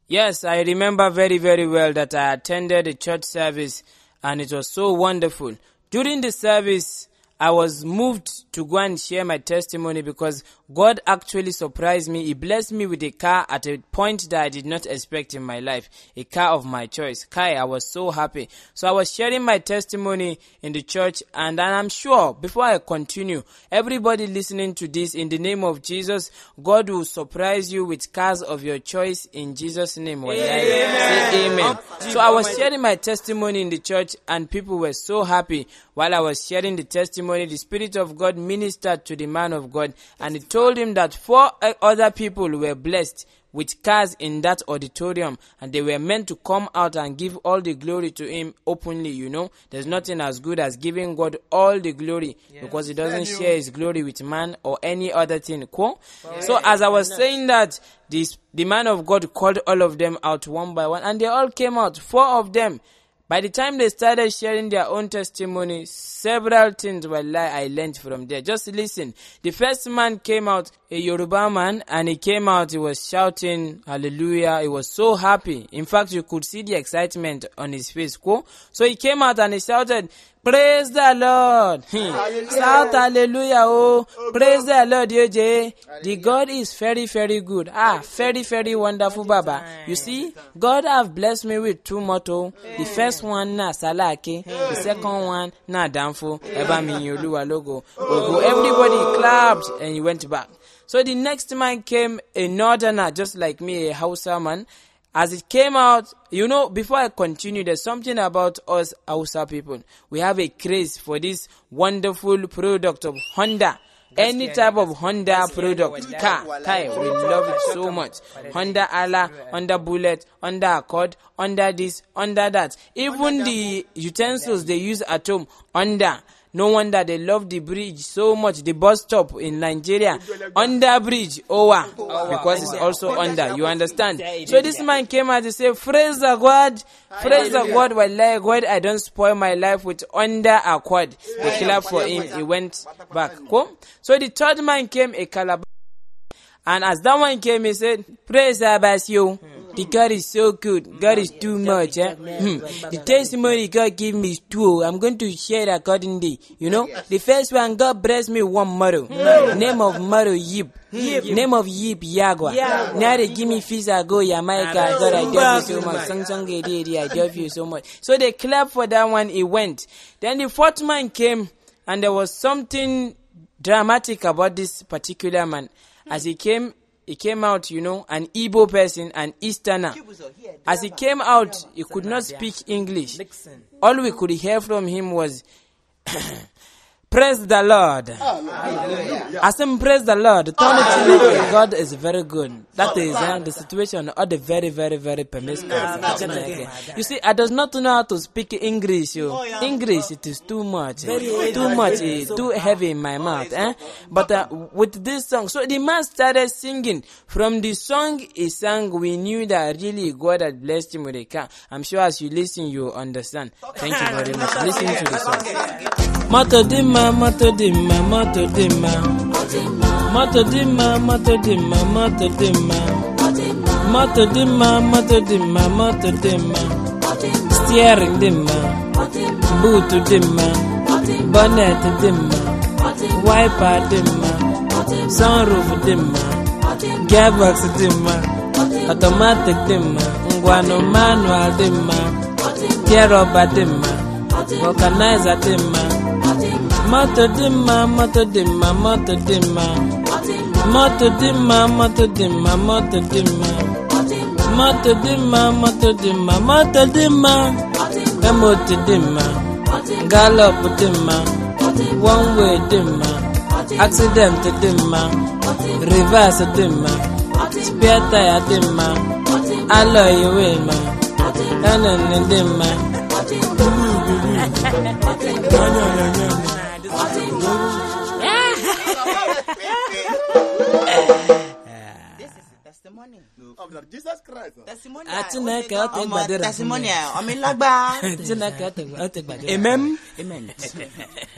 Yes, I remember very, very well that I attended a church service and it was so wonderful. During the service, I was moved to go and share my testimony because God actually surprised me. He blessed me with a car at a point that I did not expect in my life. A car of my choice. Kai, I was so happy. So I was sharing my testimony in the church, and I'm sure before I continue, everybody listening to this, in the name of Jesus, God will surprise you with cars of your choice in Jesus' name. Amen. Say amen. So I was sharing my testimony in the church and people were so happy. While I was sharing the testimony, the Spirit of God ministered to the man of God, and he told him that 4 other people were blessed with cars in that auditorium, and they were meant to come out and give all the glory to him openly. You know, there's nothing as good as giving God all the glory, because he doesn't share his glory with man or any other thing. Cool? So as I was saying that, the man of God called all of them out one by one, and they all came out, 4 of them. By the time they started sharing their own testimony, several things I learned from there. Just listen. The first man came out, a Yoruba man, and he came out, he was shouting, hallelujah. He was so happy. In fact, you could see the excitement on his face. Cool? So he came out and he shouted, praise the Lord. Shout hallelujah. Oh, praise the Lord, AJ. The God is very, very good. Very, very wonderful, Baba. You see, God have blessed me with 2 motto. The first one, na salake. The second one, na danfo. Logo. Everybody clapped and he went back. So the next man came, a northerner, just like me, a Hausa man. As it came out, you know, before I continue, there's something about us Hausa people. We have a craze for this wonderful product of Honda. Any type of Honda product, car, we love it so much. Honda Ala, Honda Bullet, Honda Accord, Honda this, Honda that. Even the utensils they use at home, Honda. No wonder they love the bridge so much. The bus stop in Nigeria, under bridge, Owa, because it's also under. You understand? So this man came out and said, praise the God, wallahi God, I don't spoil my life with under Accord. They clap for him. He went back. Cool? So the third man came, a Calabar. And as that one came, he said, praise Abasio. The God is so good. God is too much. The testimony God gave me is 2. I'm going to share accordingly. You know, the first one, God blessed me 1 motto. Name of motto, Yip. Name of Yip, Yagwa. Now they give me fees, I go, Jamaica. God, I love you so much. I love you so much. So they clapped for that one, he went. Then the 4th man came, and there was something dramatic about this particular man. As he came out, you know, an Igbo person, an Easterner. As he came out, he could not speak English. All we could hear from him was, praise the Lord. I said, praise the Lord. God is very good. That is the situation. All the very, very, very permissive. You see, I does not know how to speak English. English, it is too much. Too heavy in my mouth. But with this song, so the man started singing. From the song he sang, we knew that really God had blessed him with a car. I'm sure as you listen, you understand. Thank you very much. Listen to the song. Moto dimma, moto dimma, moto dimma. Moto dimma, moto dimma, moto dimma. Moto dimma, moto dimma, moto dimma. Steering dimma, boot dimma, bonnet dimma, wiper dimma, sunroof dimma, gearbox dimma, automatic dimma, ngwano manual dimma, gear rubber dimma, vulcanizer dimma. Moto dimma, moto dimma, moto dimma. Moto dimma, moto dimma, moto dimma. Moto dimma, moto dimma, moto dimma. Emote dimma, gallop dimma, one way dimma, accident dimma, reverse dimma, spare tire dimma, alloy wheel and dimma. This is a testimony of Jesus Christ. Testimony. Testimony. Amen. Amen.